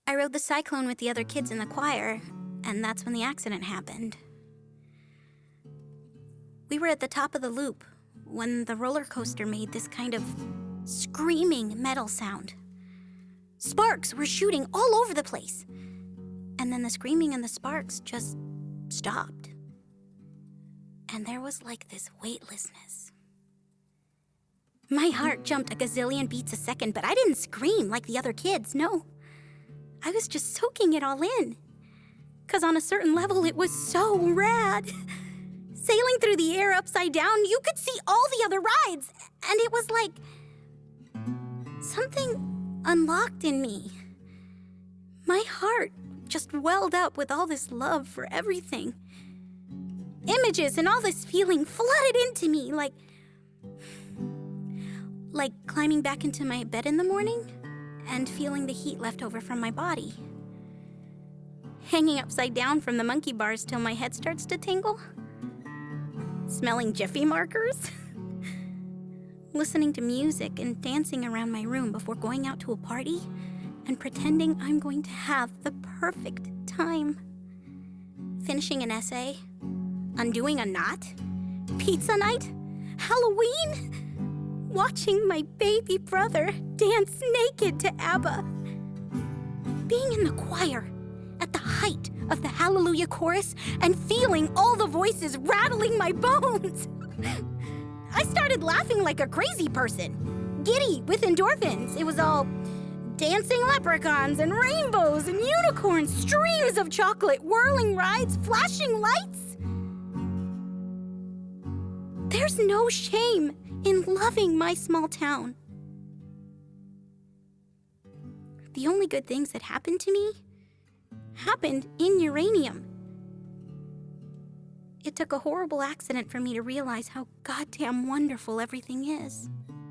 I rode the Cyclone with the other kids in the choir, and that's when the accident happened. We were at the top of the loop when the roller coaster made this kind of screaming metal sound. Sparks were shooting all over the place. And then the screaming and the sparks just stopped. And there was like this weightlessness. My heart jumped a gazillion beats a second, but I didn't scream like the other kids, no. I was just soaking it all in. 'Cause on a certain level, it was so rad. Sailing through the air upside down, you could see all the other rides. And it was like something unlocked in me. My heart just welled up with all this love for everything. Images and all this feeling flooded into me like climbing back into my bed in the morning and feeling the heat left over from my body. Hanging upside down from the monkey bars till my head starts to tingle. Smelling Jiffy markers. Listening to music and dancing around my room before going out to a party and pretending I'm going to have the perfect time. Finishing an essay, undoing a knot, pizza night, Halloween, watching my baby brother dance naked to ABBA. Being in the choir at the height of the Hallelujah chorus and feeling all the voices rattling my bones. I started laughing like a crazy person, giddy with endorphins. It was all dancing leprechauns and rainbows and unicorns, streams of chocolate, whirling rides, flashing lights. There's no shame in loving my small town. The only good things that happened to me happened in uranium. It took a horrible accident for me to realize how goddamn wonderful everything is.